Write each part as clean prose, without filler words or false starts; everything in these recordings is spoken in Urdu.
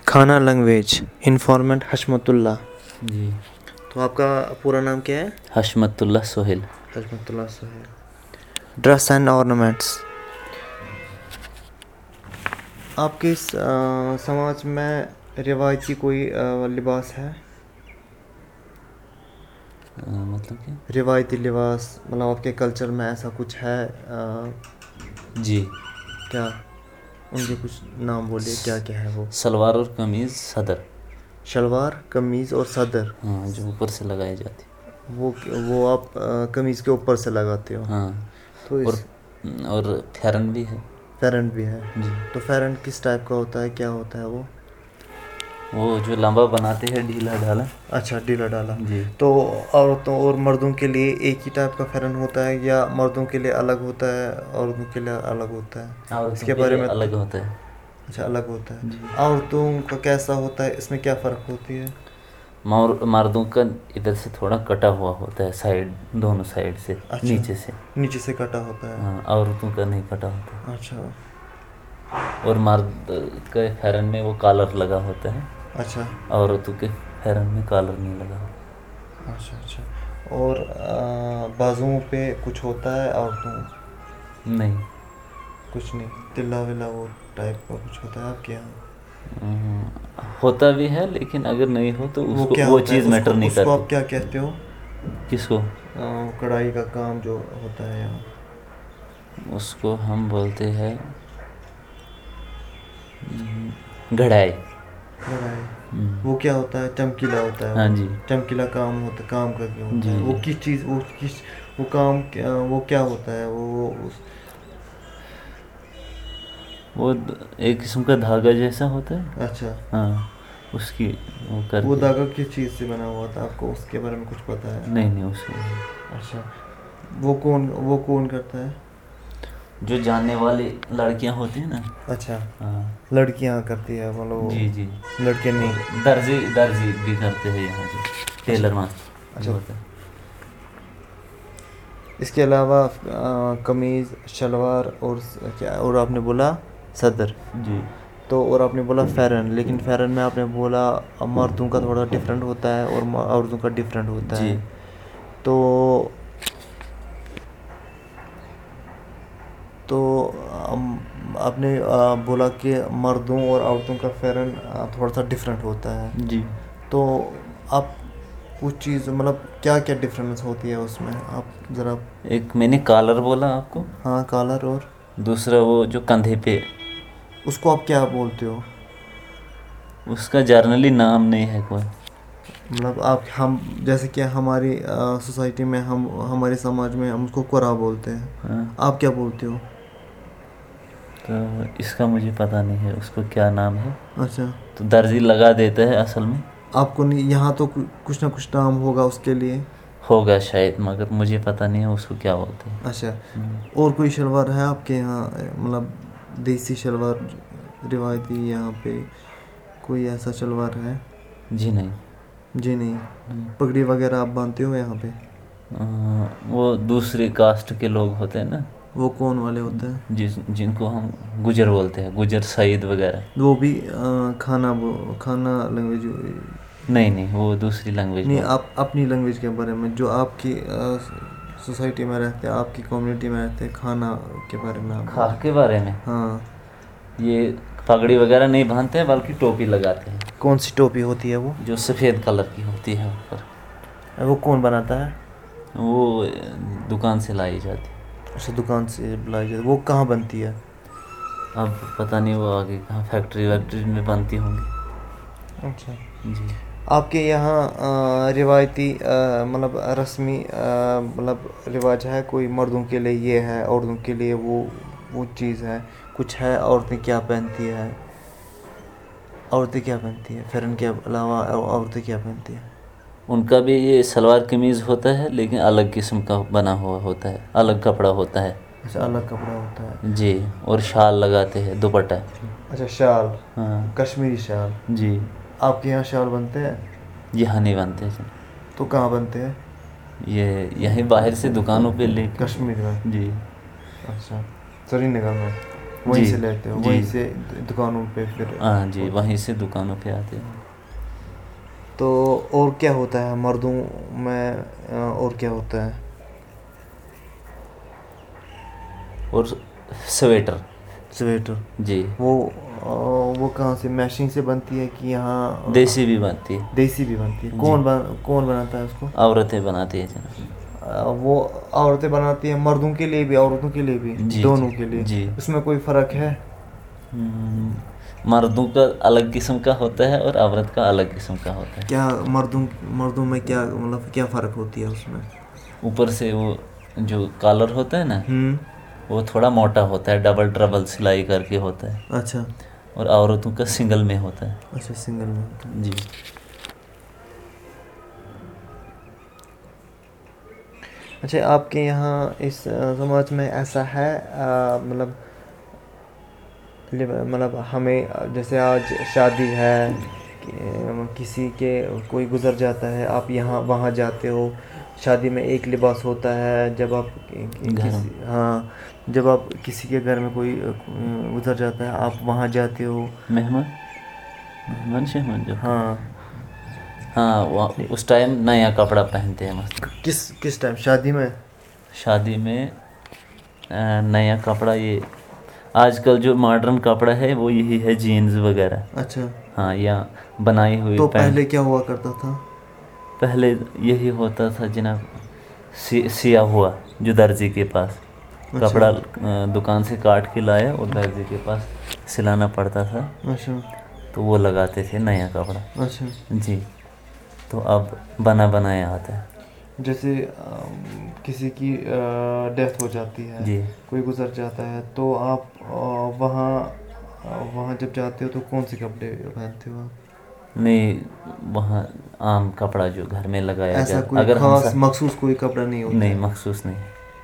کھانا لینگویج انفارمنٹ حشمت اللہ. جی. تو آپ کا پورا نام کیا ہے؟ Hashmat Ullah Suhail. Hashmat Ullah Suhail. Dress and ornaments. آپ کے سماج میں روایتی کوئی لباس ہے؟ مطلب کہ روایتی لباس مطلب آپ کے کلچر میں ایسا کچھ ہے؟ جی. کیا ان کے کچھ نام بولیے، کیا کیا ہے وہ؟ سلوار اور قمیض صدر. شلوار قمیض اور صدر. ہاں، جو اوپر سے لگائی جاتی. وہ آپ قمیض کے اوپر سے لگاتے ہو؟ ہاں. تو اور فیرن بھی ہے. فیرن بھی ہے. جی. تو فیرن کس ٹائپ کا ہوتا ہے، کیا ہوتا ہے وہ؟ وہ جو لمبا بناتے ہیں ڈھیلا ڈھالا. اچھا، ڈھیلا ڈالا. جی. تو عورتوں اور مردوں کے لیے ایک ہی ٹائپ کا فیرن ہوتا ہے یا مردوں کے لیے الگ ہوتا ہے، عورتوں کے لیے الگ ہوتا ہے؟ اس کے بارے میں الگ ہوتا ہے. اچھا، الگ ہوتا ہے. جی. عورتوں کا کیسا ہوتا ہے، اس میں کیا فرق ہوتی ہے؟ مردوں کا ادھر سے تھوڑا کٹا ہوا ہوتا ہے، سائڈ دونوں سائڈ سے. اچھا، نیچے سے. نیچے سے کٹا ہوتا ہے. ہاں، عورتوں کا نہیں کٹا ہوتا. اچھا. اور مرد کے فیرن میں وہ کالر لگا ہوتا ہے. اچھا. عورتوں کے فیرن میں کالر نہیں لگا ہوتا. اچھا اچھا. اور بازوؤں پہ کچھ ہوتا ہے عورتوں؟ نہیں، کچھ نہیں. تلا ولا وہ ٹائپ کا کچھ ہوتا ہے آپ کے یہاں؟ ہوتا بھی ہے، لیکن اگر نہیں ہو تو اس کو کیا وہ ہوتا ہے؟ چیز میٹر نہیں اس کو کرتی. آپ کیا کہتے ہو؟ کس کو؟ کڑھائی کا کام جو ہوتا ہے یہاں. اس کو ہم بولتے ہیں گھڑائی. کڑھائی. وہ کیا ہوتا ہے؟ چمکیلا ہوتا ہے. ہاں جی. چمکیلا کام ہوتا ہے، کام کر کے ہوتا جی. ہے. وہ کس چیز، وہ کام وہ کیا ہوتا ہے؟ وہ ایک قسم کا دھاگا جیسا ہوتا ہے. اچھا. ہاں، اس کی وہ دھاگا کس چیز سے بنا ہوا تھا؟ آپ کو اس کے بارے میں کچھ پتا ہے؟ نہیں، اس کو. اچھا. وہ کون کرتا ہے؟ جو جاننے والی لڑکیاں ہوتی ہیں نا. اچھا. ہاں، لڑکیاں کرتی ہے مطلب؟ جی جی. لڑکے نہیں؟ درزی بھی کرتے ہیں یہاں جو ٹیلر ماسٹر. اچھا. ہوتا ہے. اس کے علاوہ قمیض، شلوار اور کیا اور آپ نے بولا؟ صدر. جی. تو اور آپ نے بولا فیرن، لیکن فیرن میں آپ نے بولا مردوں کا تھوڑا ڈفرینٹ ہوتا ہے اور عورتوں کا ڈفرینٹ ہوتا ہے. تو آپ نے بولا کہ مردوں اور عورتوں کا فیرن تھوڑا سا ڈفرینٹ ہوتا ہے. جی. تو آپ کچھ چیز مطلب کیا کیا ڈفرینس ہوتی ہے اس میں؟ آپ ذرا. ایک میں نے کالر بولا آپ کو. ہاں، کالر. اور دوسرا وہ جو کندھے پہ. اس کو آپ کیا بولتے ہو؟ اس کا جرنلی نام نہیں ہے کوئی. مطلب ہم جیسے کہ ہماری سوسائٹی میں ہمارے سماج میں ہم اس کو قرا بولتے ہیں. ہاں. آپ کیا بولتے ہو؟ تو اس کا مجھے پتہ نہیں ہے اس کو کیا نام ہے. اچھا. تو درزی لگا دیتا ہے اصل میں. آپ کو نہیں یہاں تو کچھ نہ کچھ نام ہوگا اس کے لیے؟ ہوگا شاید، مگر مجھے پتہ نہیں ہے اس کو کیا بولتے ہیں. اچھا. اور کوئی شلوار ہے آپ کے یہاں مطلب دیسی شلوار روایتی یہاں پہ کوئی ایسا شلوار ہے؟ جی نہیں. جی نہیں. پگڑی وغیرہ آپ باندھتے ہو یہاں پہ؟ وہ دوسری کاسٹ کے لوگ ہوتے ہیں نا. وہ کون والے ہوتے ہیں؟ جن کو ہم گجر بولتے ہیں، گجر سعید وغیرہ. وہ بھی کھانا لینگویج؟ نہیں، وہ دوسری لینگویج. نہیں، آپ اپنی لینگویج کے بارے میں جو آپ کی سوسائٹی میں رہتے ہیں، آپ کی کمیونٹی میں رہتے ہیں، کھانا کے بارے میں. کھا کے بارے میں؟ ہاں. یہ پگڑی وغیرہ نہیں باندھتے ہیں بلکہ ٹوپی لگاتے ہیں. کون سی ٹوپی ہوتی ہے وہ؟ جو سفید کلر کی ہوتی ہے اوپر. وہ کون بناتا ہے؟ وہ دکان سے لائی جاتی. اچھا، دکان سے لائی جاتی. وہ کہاں بنتی ہے؟ اب پتہ نہیں وہ آگے کہاں فیکٹری میں بنتی ہوں گی. اچھا. جی. آپ کے یہاں روایتی مطلب رسمی مطلب رواج ہے کوئی؟ مردوں کے لیے یہ ہے، عورتوں کے لیے وہ چیز ہے کچھ ہے؟ عورتیں کیا پہنتی ہے؟ فیرن کے علاوہ عورتیں کیا پہنتی ہیں؟ ان کا بھی یہ شلوار قمیض ہوتا ہے، لیکن الگ قسم کا بنا ہوا ہوتا ہے، الگ کپڑا ہوتا ہے. اچھا، الگ کپڑا ہوتا ہے. جی. اور شال لگاتے ہیں، دوپٹہ. اچھا، شال. ہاں. کشمیری شال. جی. آپ کے یہاں شال بنتے ہیں؟ یہاں نہیں بنتے. تو کہاں بنتے ہیں؟ یہیں باہر سے دکانوں پہ لے کے. کشمیر میں؟ جی. اچھا. سری نگر میں؟ وہیں جی سے لیتے ہو؟ جی وہیں سے دکانوں پہ پھر؟ ہاں جی، وہیں سے دکانوں پہ آتے ہیں. تو اور کیا ہوتا ہے مردوں میں، اور کیا ہوتا ہے؟ اور سویٹر. سویٹر، جی، وہ کہاں سے میشنگ سے بنتی ہے کہ یہاں دیسی بھی بنتی ہے. دیسی بھی بنتی ہے؟ جی، کون بناتا ہے اس کو؟ عورتیں بناتی ہیں جناب. وہ عورتیں بناتی ہیں مردوں کے لیے بھی عورتوں کے لیے بھی، جی جی دونوں کے لیے؟ جی. اس میں کوئی فرق ہے؟ مردوں کا الگ قسم کا ہوتا ہے اور عورت کا الگ قسم کا ہوتا ہے. کیا مردوں میں کیا مطلب کیا فرق ہوتی ہے اس میں؟ اوپر سے وہ جو کالر ہوتا ہے نا، ہوں. وہ تھوڑا موٹا ہوتا ہے، ڈبل ٹربل سلائی کر کے ہوتا ہے. اچھا اور عورتوں کا سنگل میں ہوتا ہے. اچھا، سنگل میں ہوتا ہے. جی. اچھا، آپ کے یہاں اس سماج میں ایسا ہے مطلب ہمیں جیسے آج شادی ہے، کسی کے کوئی گزر جاتا ہے، آپ وہاں جاتے ہو، شادی میں ایک لباس ہوتا ہے، جب آپ گھر میں جب آپ کسی کے گھر میں کوئی گزر جاتا ہے آپ وہاں جاتے ہو. مہمان شہمان جو ہاں. ہاں، اس ٹائم نیا کپڑا پہنتے ہیں مست. کس ٹائم؟ شادی میں؟ شادی میں نیا کپڑا، یہ آج کل جو ماڈرن کپڑا ہے وہ یہی ہے، جینز وغیرہ. اچھا. ہاں، یا بنائی ہوئی تو پینٹ. پہلے کیا ہوا کرتا تھا؟ پہلے یہی ہوتا تھا جناب، سیا ہوا جو درزی کے پاس اچھا کپڑا دکان سے کاٹ کے لایا اور درزی کے پاس سلانا پڑتا تھا، اچھا تو وہ لگاتے تھے نیا کپڑا. اچھا. جی. تو اب بنا بنایا آتا ہے. جیسے کسی کی ڈیتھ ہو جاتی ہے، جی. کوئی گزر جاتا ہے، تو آپ وہاں جب جاتے ہو تو کون سے کپڑے پہنتے ہو آپ؟ نہیں، وہاں عام کپڑا جو گھر میں لگایا ایسا جاتا، کوئی اگر ہم خاص مخصوص کوئی کپڑا نہیں ہوتا نہیں، ہے؟ مخصوص نہیں.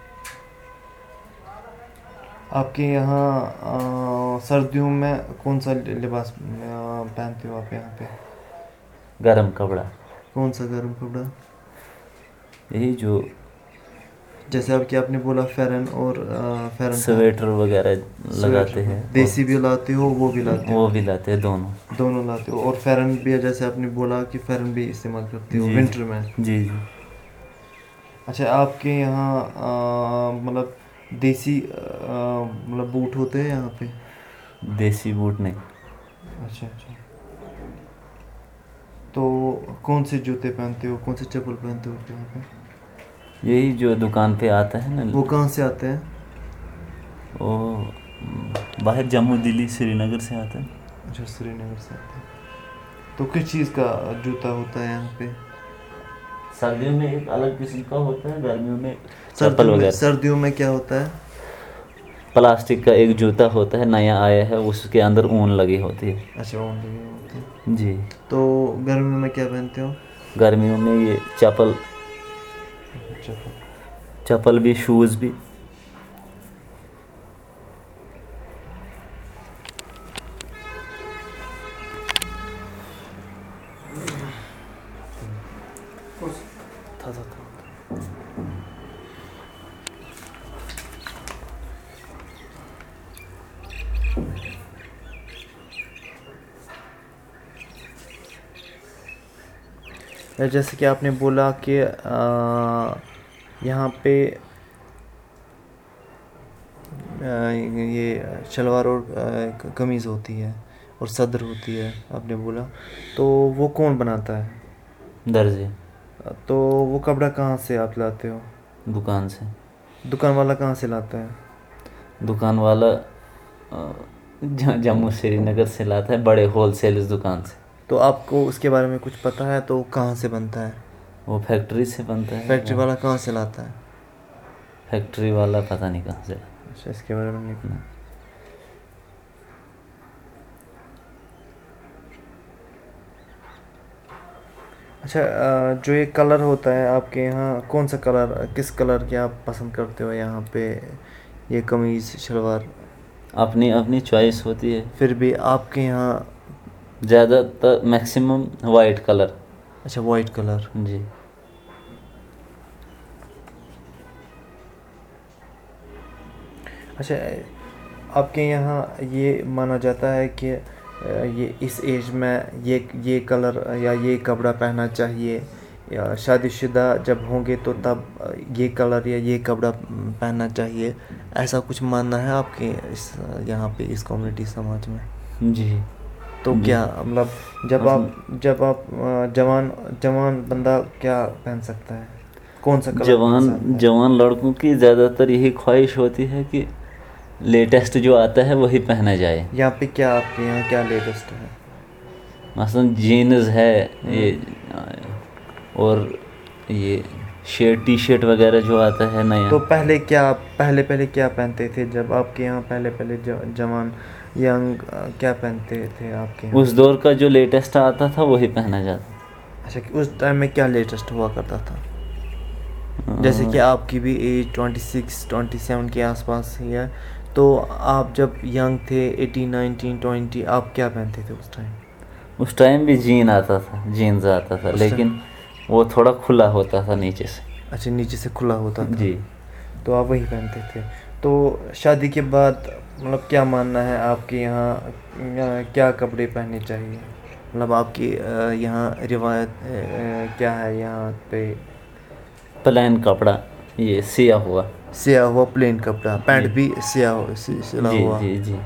آپ کے یہاں سردیوں میں کون سا لباس پہنتے ہو آپ یہاں پہ؟ گرم کپڑا. کون سا گرم کپڑا؟ یہی جو جیسے آپ نے بولا فیرن، اور فیرن سویٹر وغیرہ سویٹر، لگاتے ہیں. اور دیسی بھی لاتے ہو وہ بھی لاتے ہو؟ وہ بھی لاتے ہیں، دونوں لاتے ہو. اور فیرن بھی جیسے آپ نے بولا کہ فیرن بھی استعمال کرتے ہو جی ونٹر میں؟ جی جی. اچھا، آپ کے یہاں مطلب دیسی مطلب بوٹ ہوتے ہیں یہاں پہ؟ دیسی بوٹ نہیں. اچھا اچھا. تو کون سے جوتے پہنتے ہو، کون سے چپل پہنتے ہو یہاں پہ؟ یہی جو دکان پہ آتا ہے نا. وہ کہاں سے آتے ہیں؟ وہ باہر جموں دلی سری نگر سے آتا ہے. اچھا، سری نگر سے آتے ہیں. تو کس چیز کا جوتا ہوتا ہے یہاں پہ؟ سردیوں میں ایک الگ قسم کا ہوتا ہے، گرمیوں میں چپل وغیرہ. سردیوں میں کیا ہوتا ہے؟ پلاسٹک کا ایک جوتا ہوتا ہے، نیا آیا ہے، اس کے اندر اون لگی ہوتی ہے. اچھا، اون لگے ہوتے ہیں. جی. تو گرمیوں میں کیا پہنتے ہو؟ گرمیوں میں یہ چپل بھی، شوز بھی. جیسے کہ آپ نے بولا کہ یہاں پہ یہ شلوار اور قمیض ہوتی ہے اور صدر ہوتی ہے آپ نے بولا، تو وہ کون بناتا ہے؟ درزی. تو وہ کپڑا کہاں سے آپ لاتے ہو؟ دکان سے. دکان والا کہاں سے لاتا ہے؟ دکان والا جموں سری نگر سے لاتا ہے، بڑے ہول سیلز دکان سے. تو آپ کو اس کے بارے میں کچھ پتہ ہے تو کہاں سے بنتا ہے؟ وہ فیکٹری سے بنتا ہے. فیکٹری والا کہاں سے لاتا ہے؟ فیکٹری والا پتہ نہیں کہاں سے. اچھا، اس کے بارے میں نہیں پتا. اچھا، جو یہ کلر ہوتا ہے آپ کے یہاں، کون سا کلر، کس کلر کے آپ پسند کرتے ہو یہاں پہ یہ قمیض شلوار؟ اپنی اپنی چوائس ہوتی ہے. پھر بھی آپ کے یہاں زیادہ تر میکسیمم وائٹ کلر. اچھا، وائٹ کلر. جی. اچھا، آپ کے یہاں یہ مانا جاتا ہے کہ یہ اس ایج میں یہ کلر یا یہ کپڑا پہننا چاہیے، یا شادی شدہ جب ہوں گے تو تب یہ کلر یا یہ کپڑا پہننا چاہیے، ایسا کچھ ماننا ہے آپ کے اس یہاں پہ اس کمیونٹی سماج میں؟ جی تو کیا مطلب جب آپ جوان بندہ کیا پہن سکتا ہے، کون سا کلر پہن سکتا ہے؟ جوان لڑکوں کی زیادہ تر یہی خواہش ہوتی ہے کہ لیٹسٹ جو آتا ہے وہی پہنا جائے. یہاں پہ کیا آپ کے یہاں کیا لیٹسٹ ہے؟ مثلا جینز ہے یہ، اور یہ ٹی شرٹ وغیرہ جو آتا ہے نیا. تو پہلے کیا پہنتے تھے جب آپ کے یہاں پہلے جوان ینگ کیا پہنتے تھے آپ کے یہاں؟ اس دور کا جو لیٹسٹ آتا تھا وہی پہنا جاتا. اچھا، اس ٹائم میں کیا لیٹسٹ ہوا کرتا تھا؟ جیسے کہ آپ کی بھی ایج 26-27 کے آس پاس ہی ہے، تو آپ جب ینگ تھے 18 19 20 آپ کیا پہنتے تھے اس ٹائم؟ اس ٹائم بھی جینز آتا تھا لیکن وہ تھوڑا کھلا ہوتا تھا نیچے سے. اچھا، نیچے سے کھلا ہوتا تھا. جی. تو آپ وہی پہنتے تھے. تو شادی کے بعد مطلب کیا ماننا ہے آپ کے یہاں کیا کپڑے پہننے چاہیے؟ مطلب آپ کی یہاں روایت کیا ہے یہاں پہ؟ پلین کپڑا، یہ سیاہ ہوا پلین کپڑا، پینٹ بھی سیاہ سلا ہوا. جی جی.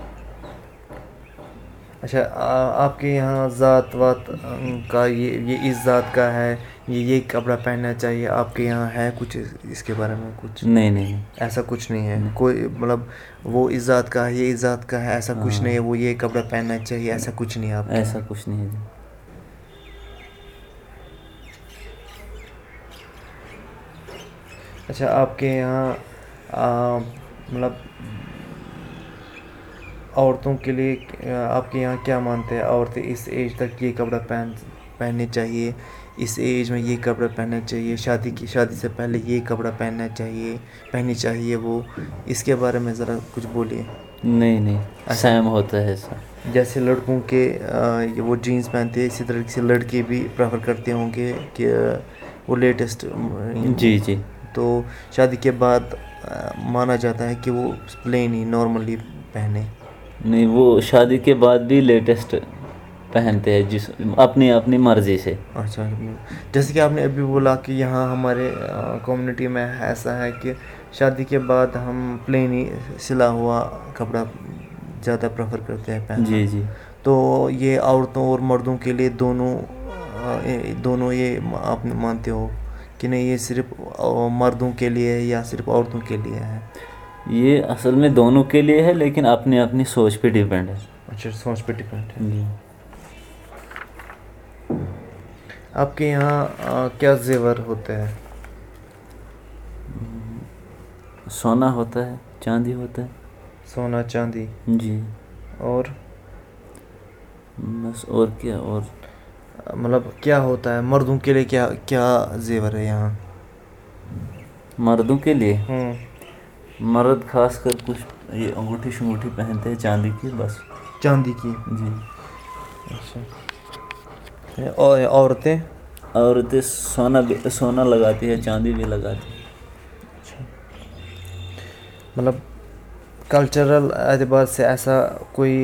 اچھا، آپ کے یہاں ذات وات کا یہ اس ذات کا ہے، یہ کپڑا پہننا چاہیے، آپ کے یہاں ہے کچھ اس کے بارے میں کچھ؟ نہیں ایسا کچھ نہیں ہے. کوئی مطلب وہ اس ذات کا ہے، یہ اس ذات کا ہے، ایسا کچھ نہیں ہے، وہ یہ کپڑا پہننا چاہیے، ایسا کچھ نہیں ہے آپ کے ایسا یہاں؟ کچھ نہیں ہے. اچھا، آپ کے یہاں مطلب عورتوں کے لیے آپ کے یہاں کیا مانتے ہیں؟ عورتیں اس ایج تک یہ کپڑا پہننے چاہیے، اس ایج میں یہ کپڑا پہننا چاہیے، شادی سے پہلے یہ کپڑا پہننی چاہیے وہ، اس کے بارے میں ذرا کچھ بولیے. نہیں سیم ہوتا ہے ایسا. جیسے لڑکوں کے وہ جینز پہنتے ہیں، اسی طرح سے لڑکے بھی پریفر کرتے ہوں گے کہ وہ لیٹسٹ. جی جی. تو شادی کے بعد مانا جاتا ہے کہ وہ پلین ہی نارملی پہنے. نہیں، وہ شادی کے بعد بھی لیٹسٹ پہنتے ہیں اپنی مرضی سے. اچھا، جیسے کہ آپ نے ابھی بولا کہ یہاں ہمارے کمیونٹی میں ایسا ہے کہ شادی کے بعد ہم پلین ہی سلا ہوا کپڑا زیادہ پریفر کرتے ہیں پہننا. جی جی. تو یہ عورتوں اور مردوں کے لیے دونوں یہ آپ مانتے ہو کہ نہیں یہ صرف مردوں کے لیے ہے یا صرف عورتوں کے لیے ہے؟ یہ اصل میں دونوں کے لیے ہے لیکن اپنی سوچ پہ ڈیپینڈ ہے. اچھا، سوچ پہ ڈیپینڈ ہے. جی. آپ کے یہاں کیا زیور ہوتے ہیں؟ سونا ہوتا ہے، چاندی ہوتا ہے. سونا چاندی. جی. اور بس اور کیا، اور مطلب کیا ہوتا ہے مردوں کے لیے؟ کیا زیور ہے یہاں مردوں کے لیے؟ مرد خاص کر کچھ یہ انگوٹھی شنگوٹھی پہنتے ہیں چاندی کی، بس. چاندی کی؟ جی. اچھا. اور عورتیں سونا لگاتی ہے، چاندی بھی لگاتی ہے. اچھا. مطلب کلچرل اعتبار سے ایسا کوئی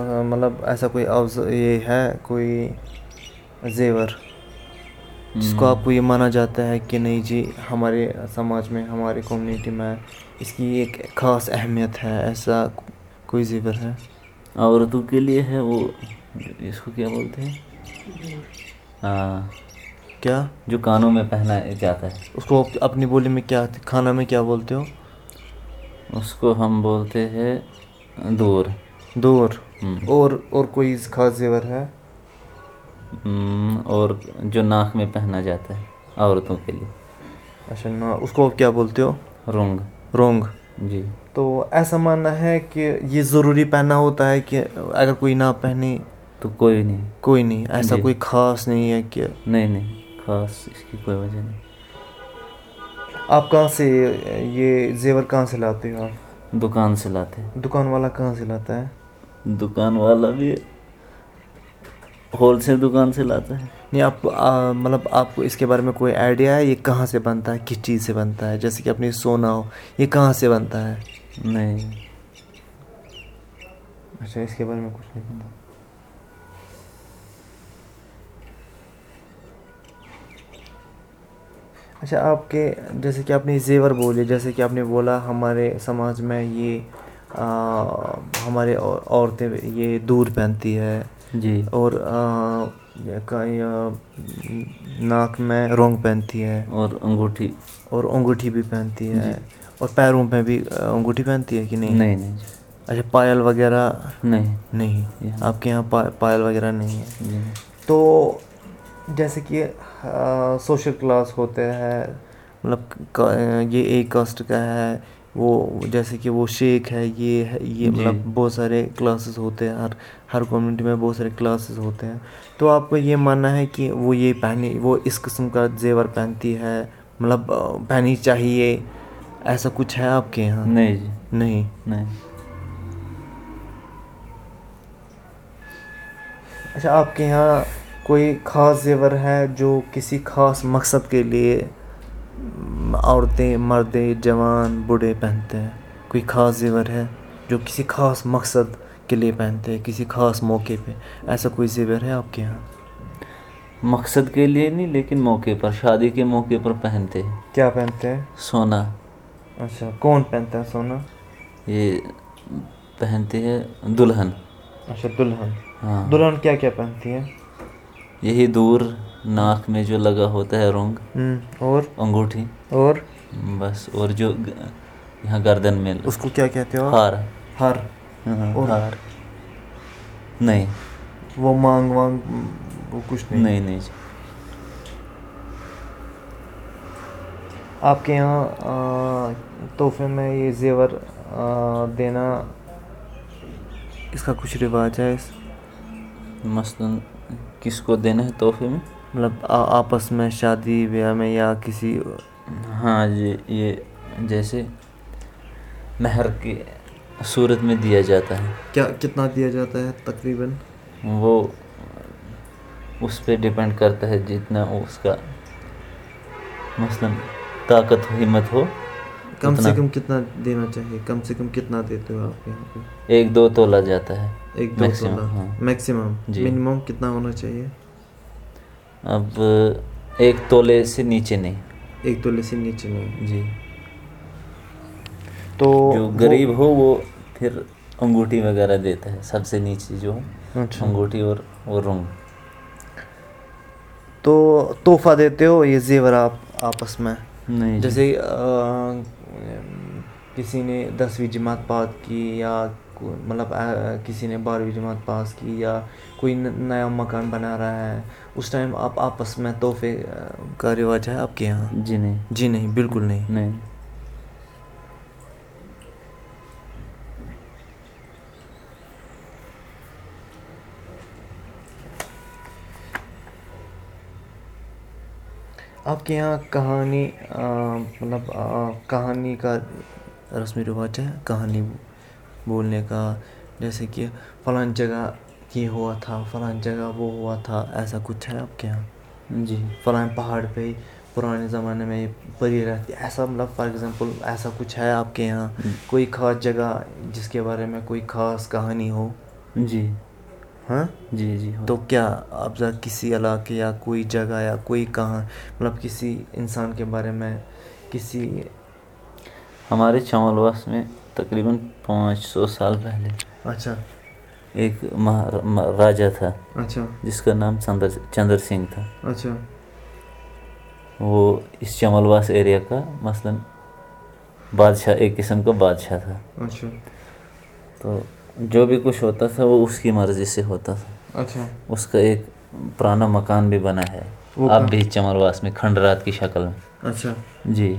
یہ ہے کوئی زیور جس کو آپ کو یہ مانا جاتا ہے کہ نہیں جی ہمارے سماج میں، ہمارے کمیونٹی میں اس کی ایک خاص اہمیت ہے، ایسا کوئی زیور ہے؟ عورتوں کے لیے ہے وہ، اس کو کیا بولتے ہیں؟ کیا جو کانوں میں پہنا جاتا ہے. اس کو اپنی بولی میں کیا، کھانا میں کیا بولتے ہو؟ اس کو ہم بولتے ہیں دور. اور کوئی خاص زیور ہے؟ اور جو ناک میں پہنا جاتا ہے عورتوں کے لیے. اچھا، اس کو کیا بولتے ہو؟ رونگ. جی. تو ایسا ماننا ہے کہ یہ ضروری پہننا ہوتا ہے کہ اگر کوئی نہ پہنے تو کوئی نہیں، ایسا کوئی خاص نہیں ہے کہ؟ نہیں خاص اس کی کوئی وجہ نہیں. آپ کہاں سے یہ زیور کہاں سے لاتے ہو آپ؟ دکان سے لاتے ہیں. دکان والا کہاں سے لاتا ہے؟ دکان والا بھی ہول سیل دکان سے لاتا ہے. نہیں، آپ کو اس کے بارے میں کوئی آئیڈیا ہے یہ کہاں سے بنتا ہے، کس چیز سے بنتا ہے؟ جیسے کہ اپنی سونا ہو، یہ کہاں سے بنتا ہے؟ نہیں. اچھا اس کے بارے میں کچھ نہیں پتا. اچھا آپ کے جیسے کہ آپ نے زیور بولے، جیسے کہ آپ نے بولا ہمارے سماج میں یہ ہمارے عورتیں یہ دور پہنتی ہے جی اور ناک میں رونگ پہنتی ہے اور انگوٹھی. اور انگوٹھی بھی پہنتی ہے جی اور پیروں پہ بھی انگوٹھی پہنتی ہے کہ نہیں؟ نہیں نہیں جی. اچھا پائل وغیرہ نہیں نہیں، یہاں آپ کے یہاں پائل وغیرہ نہیں ہے. جی نہیں. تو جیسے کہ سوشل کلاس ہوتے ہیں، مطلب یہ ایک کاسٹ کا ہے، وہ جیسے کہ وہ شیخ ہے، یہ ہے، یہ جی مطلب بہت سارے کلاسز ہوتے ہیں، ہر کمیونٹی میں بہت سارے کلاسز ہوتے ہیں. تو آپ کو یہ ماننا ہے کہ وہ یہ پہنی، وہ اس قسم کا زیور پہنتی ہے، مطلب پہنی چاہیے، ایسا کچھ ہے آپ کے یہاں؟ نہیں جی نہیں. نہیں. اچھا آپ کے یہاں کوئی خاص زیور ہے جو کسی خاص مقصد کے لیے عورتیں، مرد، جوان، بوڑھے پہنتے ہیں؟ کوئی خاص زیور ہے جو کسی خاص مقصد کے لیے پہنتے ہیں، کسی خاص موقع پہ، ایسا کوئی زیور ہے آپ کے یہاں؟ مقصد کے لیے نہیں، لیکن موقع پر، شادی کے موقع پر پہنتے ہیں. کیا پہنتے ہیں؟ سونا. اچھا کون پہنتا ہے سونا؟ یہ پہنتے ہیں دلہن. اچھا دلہن. ہاں دلہن کیا کیا پہنتی ہیں؟ یہی دور ناک میں جو لگا ہوتا ہے رونگ، اور انگوٹھی، اور بس. اور جو یہاں گردن میں اس کو کیا کہتے ہو؟ ہار. ہر. ہاں اور ہار. نہیں وہ مانگ وانگ وہ کچھ نہیں؟ نہیں نہیں جی. آپ کے یہاں تحفے میں یہ زیور دینا، اس کا کچھ رواج ہے؟ مثلاً کس کو دینا ہے تحفے میں؟ مطلب آپس میں شادی بیاہ میں یا کسی؟ ہاں جی، یہ جیسے مہر کی صورت میں دیا جاتا ہے. کیا کتنا دیا جاتا ہے تقریباً؟ وہ اس پہ ڈیپینڈ کرتا ہے جتنا اس کا مثلاً طاقت و ہمت ہو. کم سے اتنا کم کتنا دینا چاہیے؟ کم سے کم کتنا دیتے ہو آپ یہاں پہ؟ 1-2 تولہ جاتا ہے 1-2 میکسیمم. تولہ ہاں میکسیمم. جی. منیمم کتنا ہونا چاہیے؟ اب 1 تولے سے نیچے نہیں. 1 تولے سے نیچے نہیں. جی. تو جو غریب ہو وہ پھر انگوٹھی وغیرہ دیتا ہے، سب سے نیچے جو اچھا انگوٹھی اور رنگ. تو تحفہ دیتے ہو یہ زیور آپ آپس میں؟ نہیں جی. جیسے کسی نے 10ویں جماعت پاس کی، یا مطلب کسی نے 12ویں جماعت پاس کی، یا کوئی نیا مکان بنا رہا ہے، اس ٹائم آپ آپس میں تحفے کا رواج ہے آپ کے یہاں؟ جی نہیں. جی نہیں، بالکل نہیں. نہیں. آپ کے یہاں کہانی مطلب کہانی کا رسمی رواج ہے، کہانی بولنے کا، جیسے کہ فلاں جگہ یہ ہوا تھا، فلاں جگہ وہ ہوا تھا، ایسا کچھ ہے آپ کے یہاں؟ جی. فلاں پہاڑ پہ پرانے زمانے میں پری رہتی، ایسا مطلب فار ایگزامپل ایسا کچھ ہے آپ کے یہاں؟ کوئی خاص جگہ جس کے بارے میں کوئی خاص کہانی ہو؟ جی. ہاں جی جی. تو کیا آپ ذرا کسی علاقے یا کوئی جگہ یا کوئی کہاں مطلب کسی انسان کے بارے میں، کسی؟ ہمارے چمولواس میں تقریباً 500 سال پہلے اچھا ایک راجا تھا اچھا جس کا نام چندر سنگھ تھا. اچھا. وہ اس چمولواس ایریا کا مثلاً بادشاہ، ایک قسم کا بادشاہ تھا. اچھا تو جو بھی کچھ ہوتا تھا وہ اس کی مرضی سے ہوتا تھا. اچھا. اس کا ایک پرانا مکان بھی بنا ہے وہ اب بھی چمولواس میں، کھنڈرات کی شکل میں. اچھا. جی.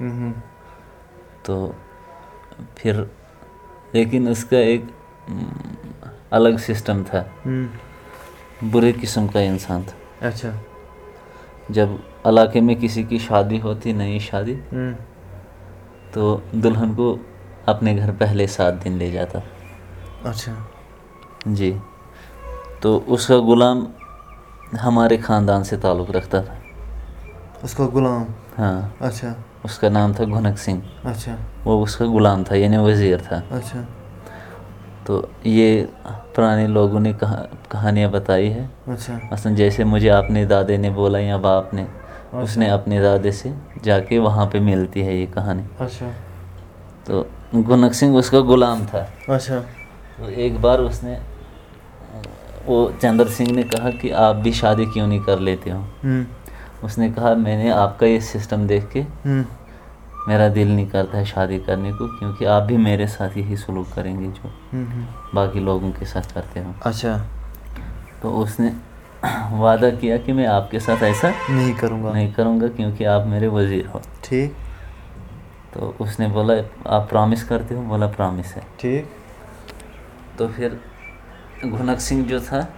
تو پھر لیکن اس کا ایک الگ سسٹم تھا، برے قسم کا انسان تھا. اچھا. جب علاقے میں کسی کی شادی ہوتی، نئی شادی، تو دلہن کو اپنے گھر پہلے 7 دن لے جاتا. اچھا. جی. تو اس کا غلام ہمارے خاندان سے تعلق رکھتا تھا. اس کا غلام؟ ہاں. اچھا. اس کا نام تھا گھنک سنگھ. اچھا. وہ اس کا غلام تھا، یعنی وزیر تھا. اچھا. تو یہ پرانے لوگوں نے کہانیاں بتائی ہے. اچھا مثلا جیسے مجھے اپنے دادے نے بولا یا باپ نے, اس نے اپنے دادے سے جا کے وہاں پہ ملتی ہے یہ کہانی. اچھا تو گنک سنگھ اس کا غلام تھا. اچھا تو ایک بار اس نے, وہ چندر سنگھ نے کہا کہ آپ بھی شادی کیوں نہیں کر لیتے ہو. اس نے کہا میں نے آپ کا یہ سسٹم دیکھ کے میرا دل نہیں کرتا ہے شادی کرنے کو, کیونکہ آپ بھی میرے ساتھ یہی سلوک کریں گے جو باقی لوگوں کے ساتھ کرتے ہو. اچھا تو اس نے وعدہ کیا کہ میں آپ کے ساتھ ایسا نہیں کروں گا کیونکہ آپ میرے وزیر ہو. ٹھیک. تو اس نے بولا آپ پرامس کرتے ہو؟ بولا پرامس ہے. ٹھیک. تو پھر گھنک سنگھ جو تھا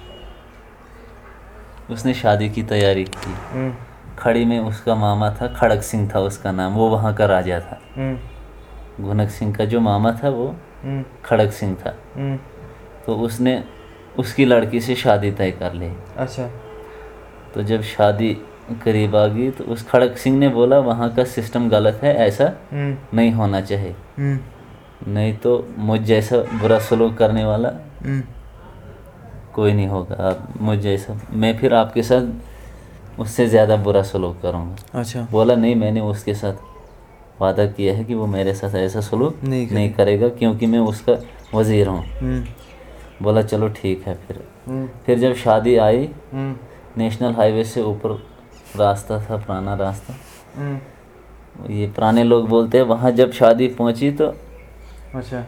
اس نے شادی کی تیاری کی. کھڑی میں اس کا ماما تھا, کھڑک سنگھ تھا اس کا نام, وہ وہاں کا راجا تھا. گھنک سنگھ کا جو ماما تھا وہ کھڑک سنگھ تھا. تو اس نے اس کی لڑکی سے شادی طے کر لی. اچھا. تو جب شادی قریب آ گئی تو اس کھڑک سنگھ نے بولا وہاں کا سسٹم غلط ہے, ایسا نہیں ہونا چاہیے, نہیں تو مجھ جیسا برا سلوک کرنے والا کوئی نہیں ہوگا. آپ مجھ جیسا, میں پھر آپ کے ساتھ اس سے زیادہ برا سلوک کروں گا. اچھا. بولا نہیں, میں نے اس کے ساتھ وعدہ کیا ہے کہ وہ میرے ساتھ ایسا سلوک نہیں کرے گا کیونکہ میں اس کا وزیر ہوں. بولا چلو ٹھیک ہے. پھر جب شادی آئی, نیشنل ہائی وے سے اوپر راستہ تھا, پرانا راستہ, یہ پرانے لوگ بولتے ہیں وہاں جب شادی پہنچی تو اچھا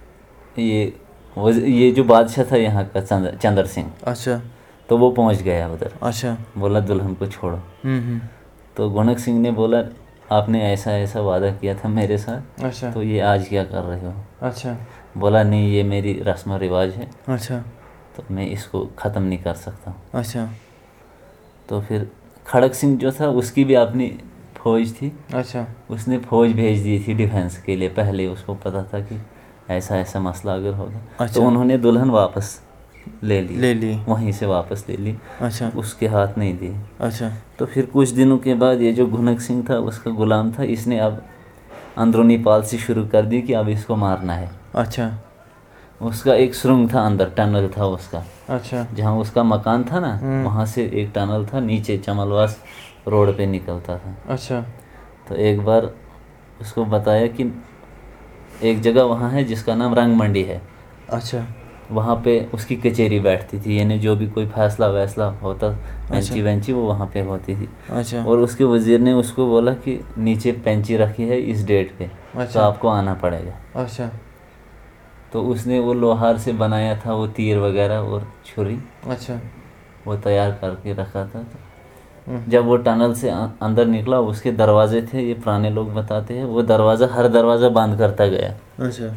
یہ جو بادشاہ تھا یہاں کا چندر سنگھ, اچھا, تو وہ پہنچ گیا ادھر. اچھا. بولا دلہن کو چھوڑو. تو گھنک سنگھ نے بولا آپ نے ایسا ایسا وعدہ کیا تھا میرے ساتھ, اچھا, تو یہ آج کیا کر رہے ہو؟ اچھا. بولا نہیں, یہ میری رسم و رواج ہے, اچھا, تو میں اس کو ختم نہیں کر سکتا. اچھا. تو پھر کھڑک سنگھ جو تھا اس کی بھی اپنی فوج تھی. اچھا. اس نے فوج بھیج دی تھی ڈیفینس کے لیے. پہلے اس کو پتا تھا کہ ایسا ایسا مسئلہ اگر ہوگا, تو انہوں نے دلہن واپس لے لی, وہیں سے واپس لے لی. اچھا. اس کے ہاتھ نہیں دی. اچھا. تو پھر کچھ دنوں کے بعد یہ جو گھنک سنگھ تھا اس کا غلام تھا, اس نے اب اندرونی پالیسی شروع کر دی کہ اب اس کو مارنا ہے. اچھا. اس کا ایک سرنگ تھا اندر, ٹنل تھا اس کا. اچھا. جہاں اس کا مکان تھا نا, وہاں سے ایک ٹنل تھا نیچے چملواس روڈ پہ نکلتا تھا. اچھا. تو ایک بار اس کو بتایا کہ ایک جگہ وہاں ہے جس کا نام رنگ منڈی ہے. اچھا. وہاں پہ اس کی کچہری بیٹھتی تھی, یعنی جو بھی کوئی فیصلہ ویصلہ ہوتا, پینچی وینچی, وہ وہاں پہ ہوتی تھی. اچھا. اور اس کے وزیر نے اس کو بولا کہ نیچے پینچی رکھی ہے اس ڈیٹ پہ, تو آپ کو آنا پڑے گا. اچھا. تو اس نے وہ لوہار سے بنایا تھا وہ تیر وغیرہ اور چھری, اچھا, وہ تیار کر کے رکھا تھا. تو جب وہ ٹنل سے اندر نکلا, اس کے دروازے تھے, یہ پرانے لوگ بتاتے ہیں, وہ دروازہ ہر دروازہ بند کرتا گیا. اچھا.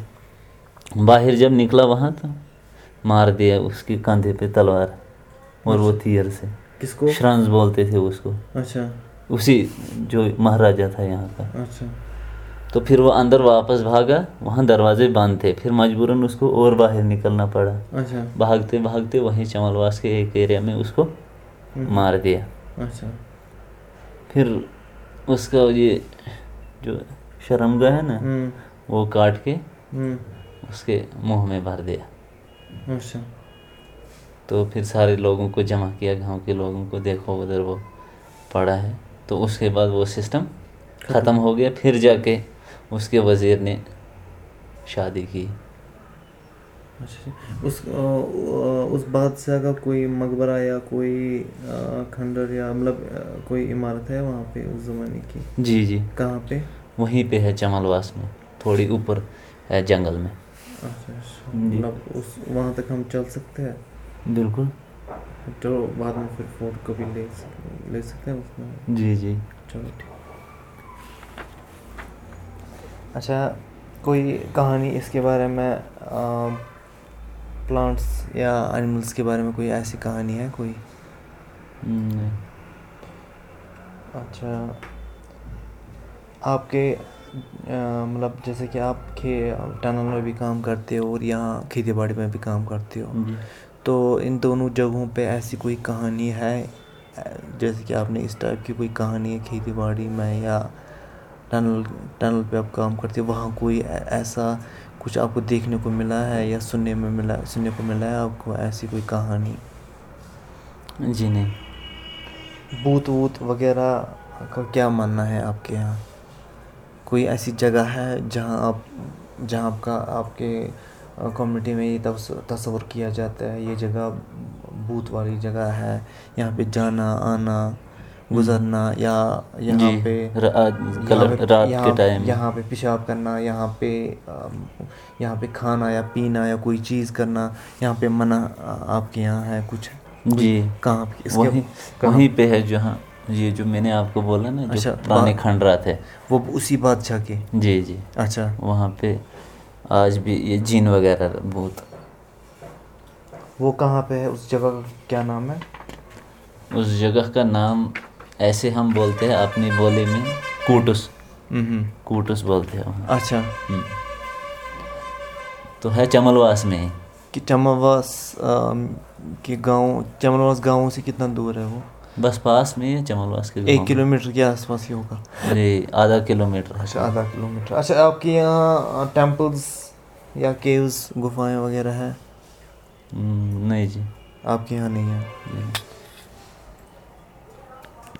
باہر جب نکلا وہاں تو مار دیا اس کے کندھے پہ تلوار اور وہ تیر سے. کس کو؟ شرنز بولتے تھے اس کو. اچھا. اسی جو مہاراجا تھا یہاں کا. اچھا. تو پھر وہ اندر واپس بھاگا, وہاں دروازے بند تھے, پھر مجبوراً اس کو اور باہر نکلنا پڑا. اچھا. بھاگتے بھاگتے وہیں چملواس کے ایک ایریا میں اس کو مار دیا. اچھا. پھر اس کا یہ جو شرمگاہ ہے نا, وہ کاٹ کے اس کے منہ میں بھر دیا. اچھا. تو پھر سارے لوگوں کو جمع کیا, گاؤں کے لوگوں کو, دیکھو ادھر وہ پڑا ہے. تو اس کے بعد وہ سسٹم ختم ہو گیا. پھر جا کے اس کے وزیر نے شادی کی. اچھا. اس بادشاہ کا کوئی مقبرہ یا کوئی کھنڈر یا مطلب کوئی عمارت ہے وہاں پہ اس زمانے کی؟ جی جی. کہاں پہ؟ وہیں پہ ہے چملواس میں, تھوڑی اوپر ہے جنگل میں. اچھا. مطلب وہاں تک ہم چل سکتے ہیں؟ بالکل. چلو بعد میں پھر فوٹو کبھی لے سکتے ہیں اس میں. جی جی. چلو ٹھیک. اچھا, کوئی کہانی اس کے بارے میں, پلانٹس یا اینیملس کے بارے میں کوئی ایسی کہانی ہے کوئی؟ نہیں. اچھا, آپ کے مطلب جیسے کہ آپ ٹنل میں بھی کام کرتے ہو اور یہاں کھیتی باڑی میں بھی کام کرتے ہو, تو ان دونوں جگہوں پہ ایسی کوئی کہانی ہے جیسے کہ آپ نے اس ٹائپ کی کوئی کہانی ہے کھیتی باڑی میں, یا ٹنل پہ آپ کام کرتے ہو وہاں کوئی ایسا کچھ آپ کو دیکھنے کو ملا ہے یا سننے کو ملا ہے آپ کو ایسی کوئی کہانی؟ جی نہیں. بھوت ووت وغیرہ کا کیا ماننا ہے آپ کے یہاں؟ کوئی ایسی جگہ ہے جہاں آپ کے کمیونٹی میں یہ تصور کیا جاتا ہے یہ جگہ بھوت والی جگہ ہے، یہاں پہ جانا آنا گزرنا، یا یہاں پہ رات کے ٹائم یہاں پہ پیشاب کرنا، یہاں پہ کھانا یا پینا یا کوئی چیز کرنا یہاں پہ منع آپ کے یہاں ہے کچھ؟ جی کہاں وہیں پہ ہے جہاں یہ جو میں نے آپ کو بولا نا جو پرانے کھنڈرات ہے وہ اسی بادشاہ کے؟ جی جی. اچھا. وہاں پہ آج بھی یہ جن وغیرہ بہت. وہ کہاں پہ ہے اس جگہ کا کیا نام ہے؟ اس جگہ کا نام ایسے ہم بولتے ہیں اپنی بولی میں کوٹس. کوٹس بولتے ہیں وہاں. اچھا. تو ہے چملواس میں ہی. کہ چملواس کے گاؤں، چملواس گاؤں سے کتنا دور ہے وہ؟ بس پاس میں ہے چملواس کے. 1 کلومیٹر کے آس پاس ہی ہوگا. جی آدھا کلومیٹر. اچھا آدھا کلومیٹر. اچھا آپ کے یہاں ٹیمپلز یا کیوز گفائیں وغیرہ ہے؟ نہیں جی. آپ کے یہاں نہیں ہے؟